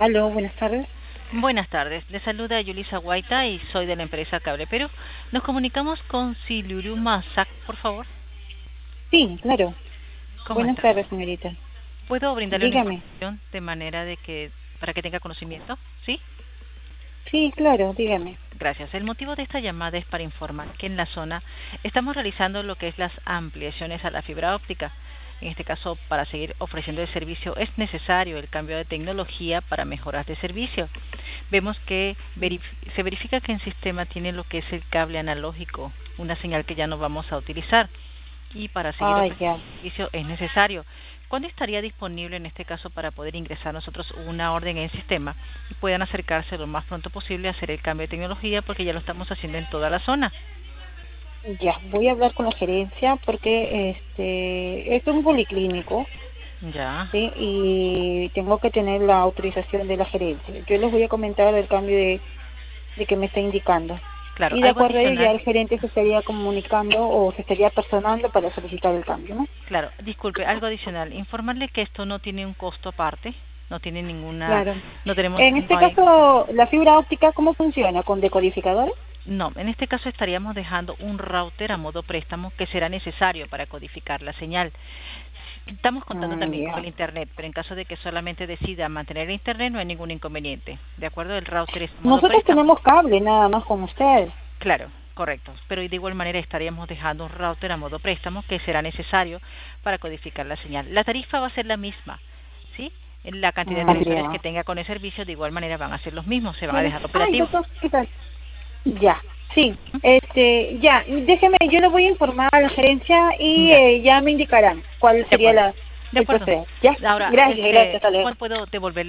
Aló, buenas tardes. Buenas tardes, le saluda Yulisa Guaita y soy de la empresa Cable Perú. Nos comunicamos con Siluru Masak, por favor. Sí, claro. ¿Cómo Buenas está? tardes, señorita. ¿Puedo brindarle una Dígame. información de manera de que para que tenga conocimiento? ¿Sí? Sí, claro, dígame. Gracias. El motivo de esta llamada es para informar que en la zona estamos realizando lo que es las ampliaciones a la fibra óptica. En este caso, para seguir ofreciendo el servicio es necesario el cambio de tecnología para mejoras de servicio. Vemos que se verifica que el sistema tiene lo que es el cable analógico, una señal que ya no vamos a utilizar. Y para seguir Ah, ofreciendo ya. el servicio es necesario. ¿Cuándo estaría disponible en este caso para poder ingresar nosotros una orden en el sistema y puedan acercarse lo más pronto posible a hacer el cambio de tecnología porque ya lo estamos haciendo en toda la zona? Ya, voy a hablar con la gerencia porque es un policlínico, Ya, ¿sí? Y tengo que tener la autorización de la gerencia. Yo les voy a comentar el cambio de que me está indicando. claro, Y de algo acuerdo a ello ya adicional. el gerente se estaría comunicando o se estaría personando para solicitar el cambio, ¿no? Claro, disculpe, algo adicional. Informarle que esto no tiene un costo aparte, no tiene ninguna, Claro. no tenemos, En no este hay, caso, la fibra óptica, ¿cómo funciona? ¿Con decodificadores? no, en este caso estaríamos dejando un router a modo préstamo que será necesario para codificar la señal. Estamos contando también con Ya. el Internet, pero en caso de que solamente decida mantener el Internet no hay ningún inconveniente. ¿De acuerdo? El router es a modo Nosotros préstamo. tenemos cable nada más con ustedes. Claro, correcto. Pero de igual manera estaríamos dejando un router a modo préstamo que será necesario para codificar la señal. La tarifa va a ser la misma, ¿sí? La cantidad de sensores que Ya. tenga con el servicio de igual manera van a ser los mismos, se van a Bueno, dejar ay, operativos. doctor, ¿qué tal? Ya, sí. ¿Mm? Ya, déjeme, yo le voy a informar a la gerencia y Ya, ya me indicarán cuál de sería acuerdo. De el acuerdo. proceder. Ya, Ahora, gracias, gracias, hasta luego. ¿cuándo puedo devolverle